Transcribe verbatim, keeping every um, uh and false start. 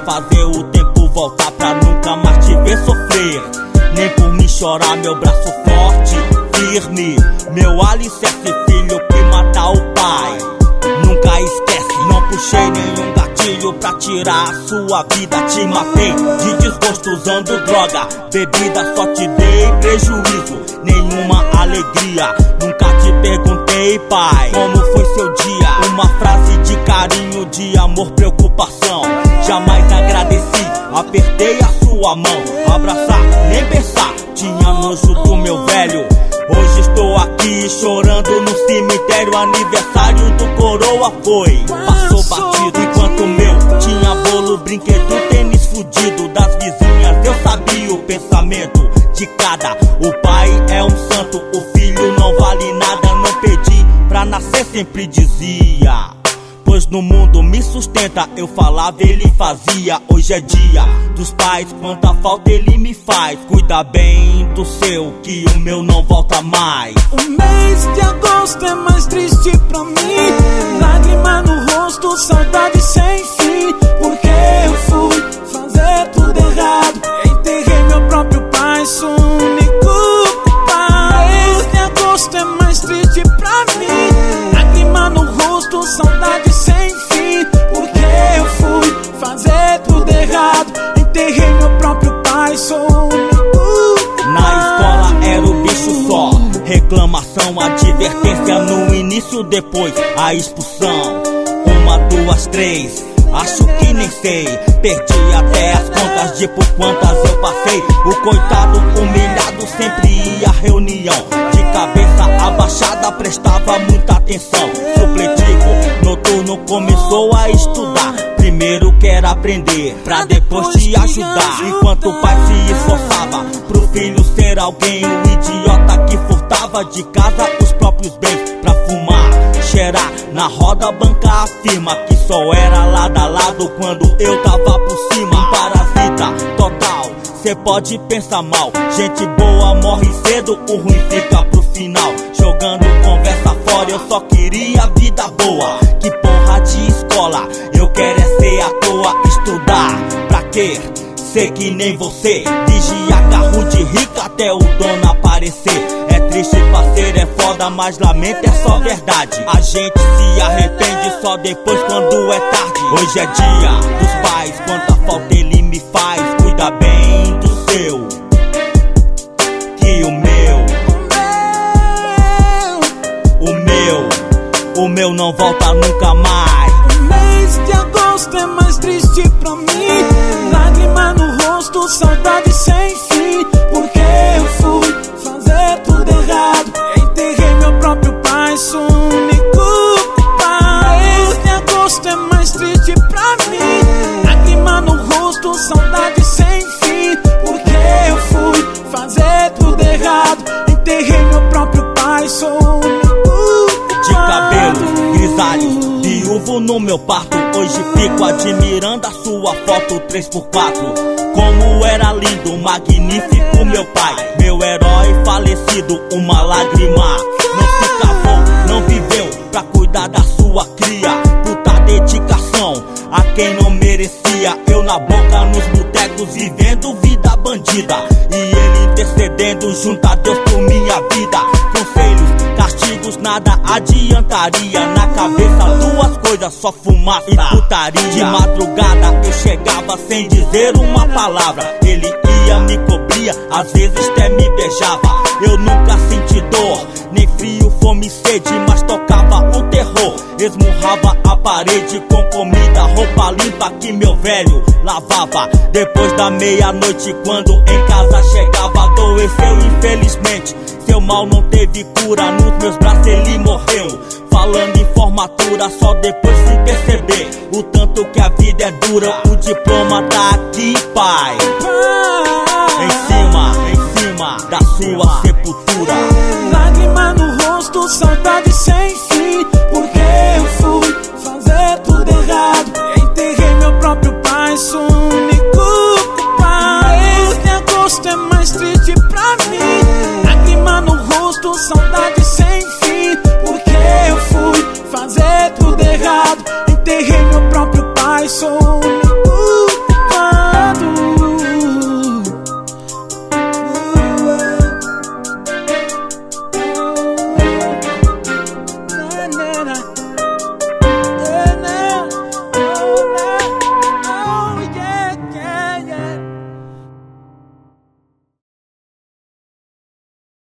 fazer o tempo voltar pra nunca mais te ver sofrer. Nem por mim chorar, meu braço forte, firme, meu alicerce, filho que mata o pai. Nunca esquece, não puxei nenhum gatilho pra tirar a sua vida. Te matei de desgosto usando droga, bebida, só te dei prejuízo, nenhuma alegria. Nunca te perguntei, pai, como foi seu dia. Uma frase de carinho, de amor, preocupação. Jamais agradeci, apertei a sua mão. Abraçar, nem pensar, tinha nojo do meu velho. Hoje estou aqui chorando no cemitério. Aniversário do coroa foi, passou batido enquanto o meu tinha bolo, brinquedo, tênis fudido das vizinhas. Eu sabia o pensamento de cada. O pai é um santo, o filho não vale nada. Não pedi pra nascer, sempre dizia, pois no mundo me sustenta. Eu falava, ele fazia. Hoje é dia dos pais, quanta falta ele me faz. Cuida bem do seu, que o meu não volta mais. O mês de agosto é mais triste pra mim. Lágrima no rosto, saudade sem fim. Porque eu fui fazer tudo errado, enterrei meu próprio pai, sou o único culpado. O mês de agosto é mais triste pra mim. Lágrima no rosto, saudade sem fim. Porque eu fui fazer tudo errado, enterrei meu próprio pai, sou o único culpado. Na escola era o bicho só, reclamação, advertência no início, depois a expulsão. Uma, duas, três, acho que nem sei. Perdi até as contas de por quantas eu passei. O coitado humilhado sempre ia à reunião, de cabeça abaixada, prestava muita atenção. Supletivo noturno começou a estudar. Primeiro quer aprender, pra depois te ajudar. Enquanto o pai se esforçava pro filho ser alguém, o idiota que furtava de casa os próprios bens pra fumar, cheirar, na roda banca afirma que só era lado a lado quando eu tava por cima. Um parasita total, cê pode pensar mal. Gente boa morre cedo, o ruim fica pro final. Jogando conversa fora, eu só queria vida boa. Que porra de escola, eu quero é ser à toa. Estudar, pra quê? Ser que nem você, vigiar carro de rica até o dono aparecer. É triste, parceiro, é foda, mas lamento, é só verdade. A gente se arrepende só depois quando é tarde. Hoje é dia dos pais, quanta falta ele me faz. Cuida bem do seu, que o meu, o meu, o meu não volta nunca mais. O mês de agosto é mais triste pra mim. Lágrima no rosto, saudade sem fim. Porque eu fui fazer tudo errado, enterrei meu próprio pai, sou o único culpado. O mês de agosto é mais triste pra mim. Lágrima no rosto, saudade sem fim. Porque eu fui fazer tudo errado, enterrei meu próprio pai, sou o único culpado. De cabelos grisalhos, viúvo no meu parto. Hoje fico admirando a sua foto três por quatro. Como era lindo, magnífico meu pai, meu herói falecido, uma lágrima. Não se cavou, não viveu pra cuidar da sua cria. Puta dedicação a quem não merecia. Eu na boca, nos botecos, vivendo vida bandida. E ele intercedendo junto a Deus por minha vida. Conselhos, castigos, nada adiantaria. Na cabeça duas coisas, só fumaça e putaria. De madrugada eu chegava sem dizer uma palavra. Ele ia, me cobria, às vezes até me beijava. Eu nunca senti dor, nem frio, fome e sede, mas tocava o terror. Esmurrava a parede com comida, roupa limpa que meu velho lavava. Depois da meia-noite, quando em casa chegava, adoeceu infelizmente. Seu mal não teve cura, nos meus braços ele morreu. Falando em formatura, só depois se perceber o tanto que a vida é dura. O diploma tá aqui, pai, em cima, em cima da sua sepultura.